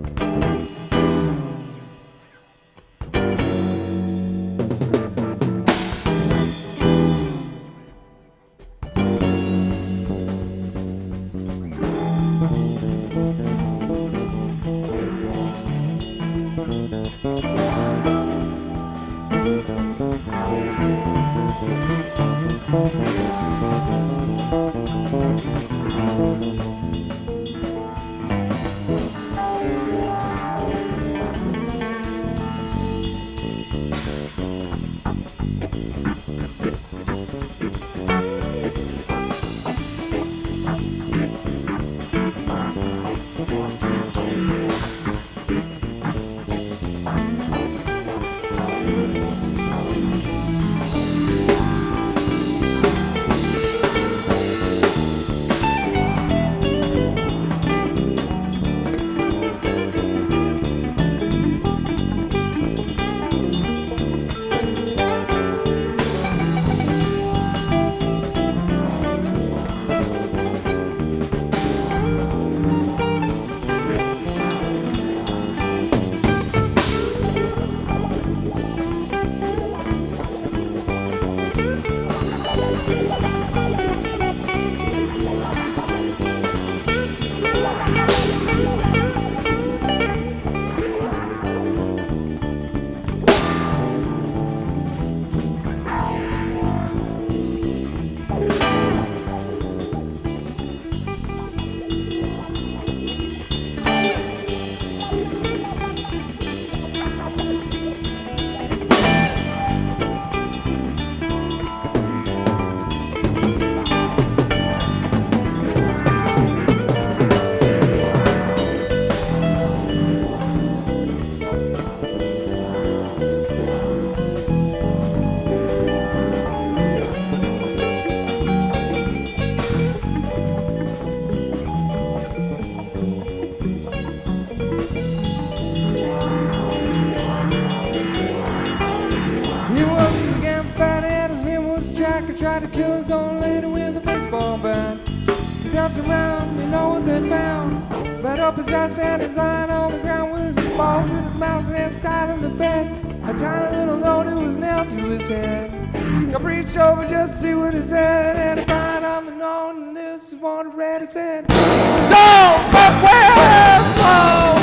Tried to kill his own lady with a baseball bat. He jumped around, you know what they found? Right up his ass and his eye on the ground with his balls in his mouth and hands tied in the bed. A tiny little note it was nailed to his head. I reached over just to see what it said, and I found on the note, and this is what it read. It said, "Don't fuck with love.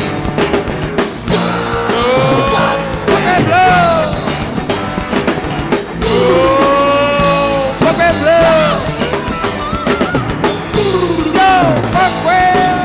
Fuck that love. Fuck that love. Don't fuck with."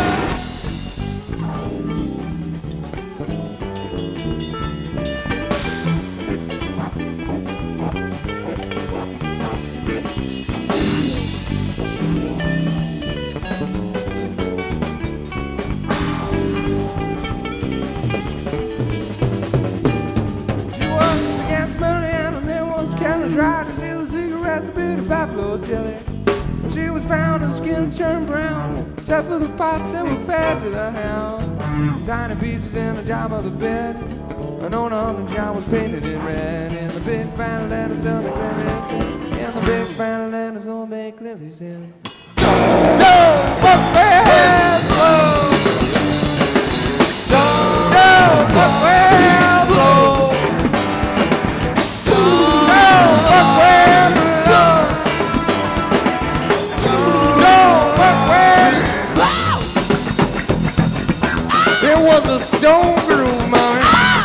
Tried to steal a cigarette, a bit of Pablo's jelly. She was found, her skin turned brown, except for the parts that were fed to the hound. Tiny pieces in the job of the bed, and on the job was painted in red. In the big final letters on the clearly said, in the big final letters on they clearly said, "Don't fuck with love. Don't fuck with love. It was a stone groove, mommy.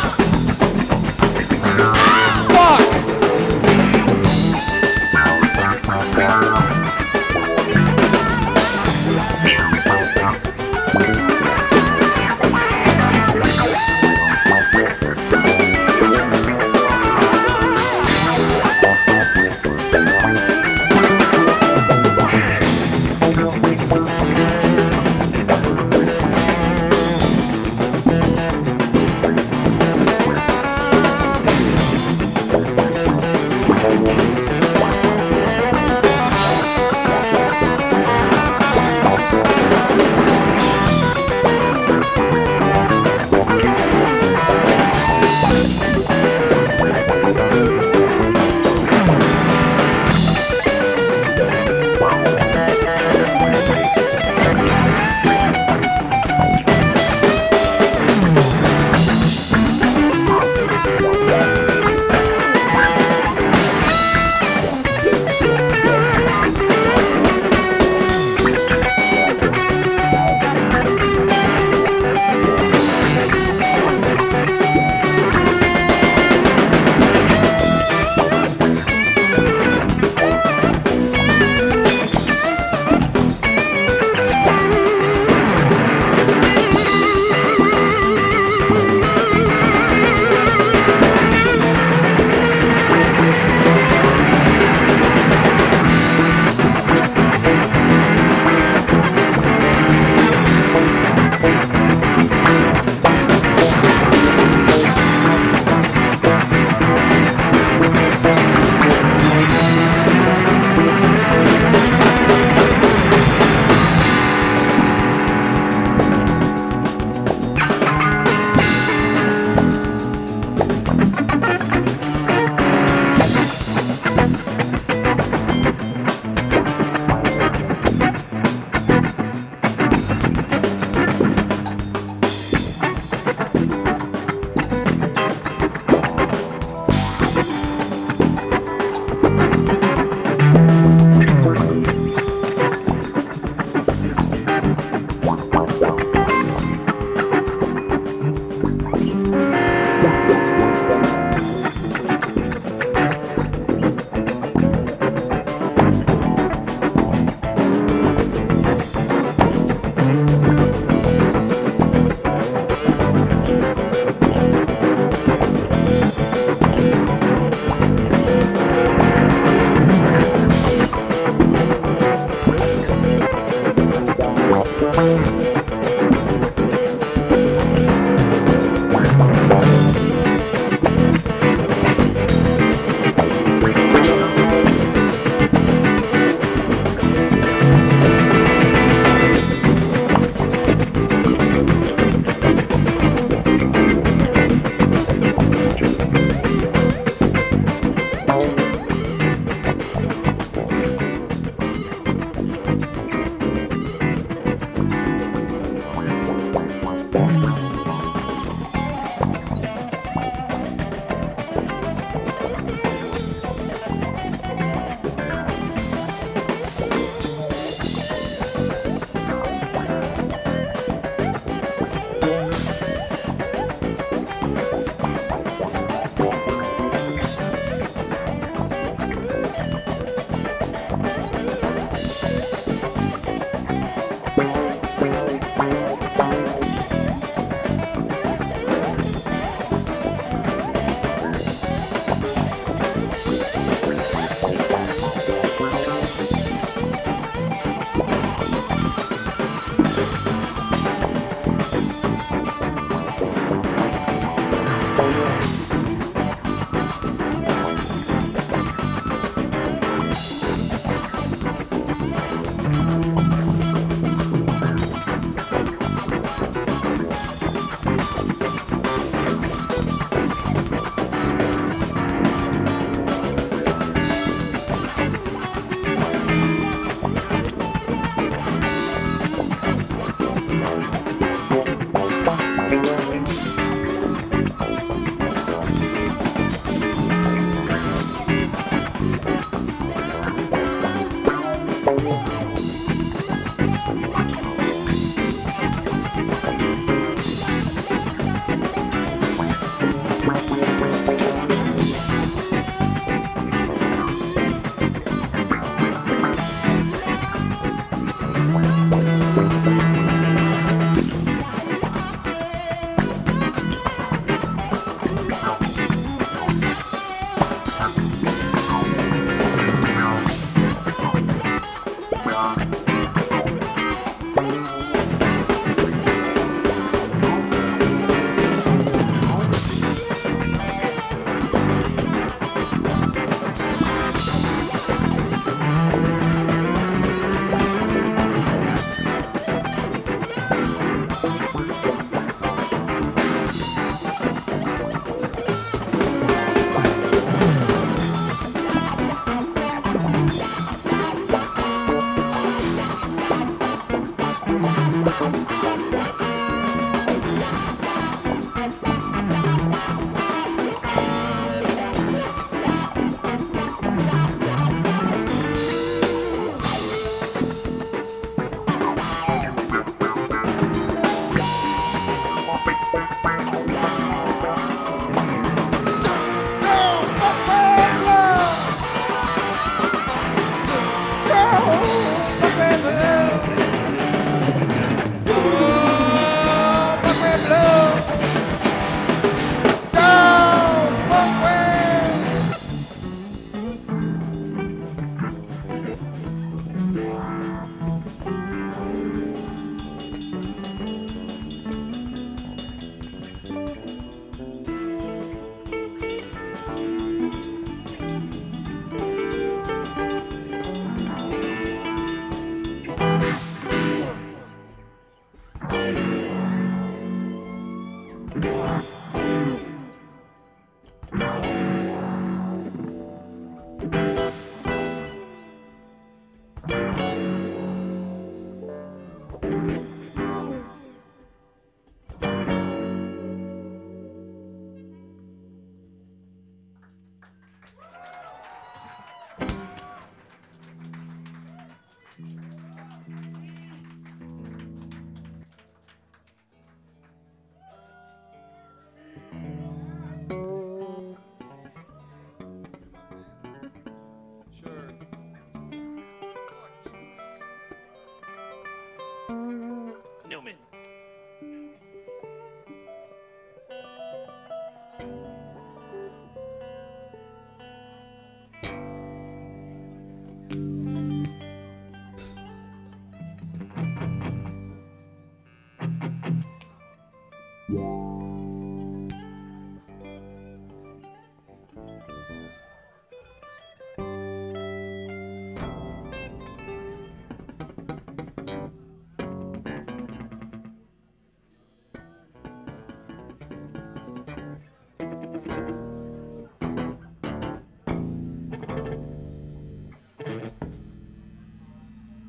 Fuck.